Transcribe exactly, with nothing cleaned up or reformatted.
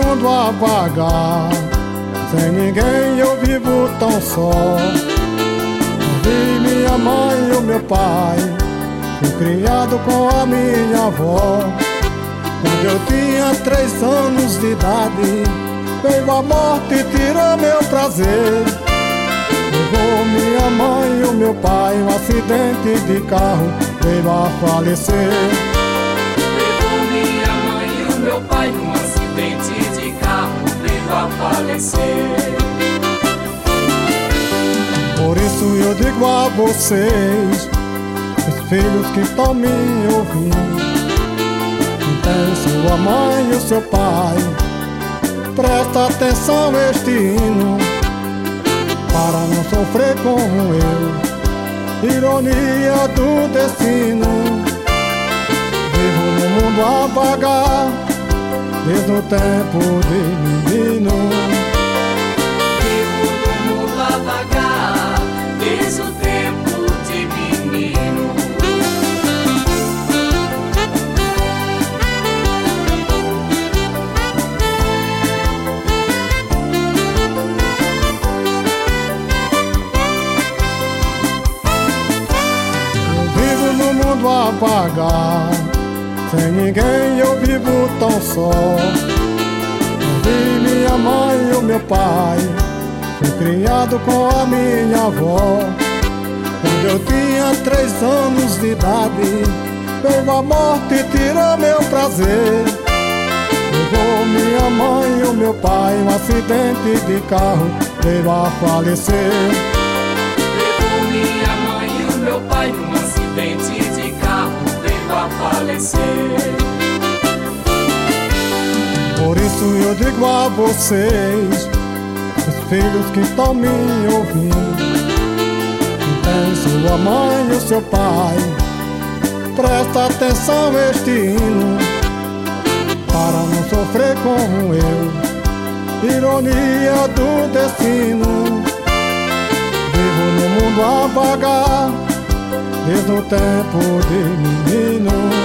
mundo a vagar, sem ninguém eu vivo tão só. Vi minha mãe e o meu pai, fui criado com a minha avó. Quando eu tinha três anos de idade, veio a morte e tirou meu prazer. Levou minha mãe e o meu pai, um acidente de carro veio a falecer. Levou minha mãe e o meu pai, um acidente de carro veio a falecer. Por isso eu digo a vocês, os filhos que estão me ouvindo, tem sua mãe e o seu pai, presta atenção este hino, para não sofrer como eu, ironia do destino. Vivo no mundo a vagar, desde o tempo de menino. Vivo no mundo a vagar, desde o tempo de menino. A vagar, sem ninguém eu vivo tão só. Vi minha mãe e o meu pai, fui criado com a minha avó. Quando eu tinha três anos de idade, veio a morte e tirou meu prazer. Levou minha mãe e o meu pai, um acidente de carro veio a falecer. Levou minha mãe e o meu pai, um acidente de carro veio a falecer. Por isso eu digo a vocês, os filhos que estão me ouvindo, tem sua mãe e o seu pai, presta atenção este hino, para não sofrer como eu, ironia do destino. Vivo no mundo a vagar, desde o tempo de menino.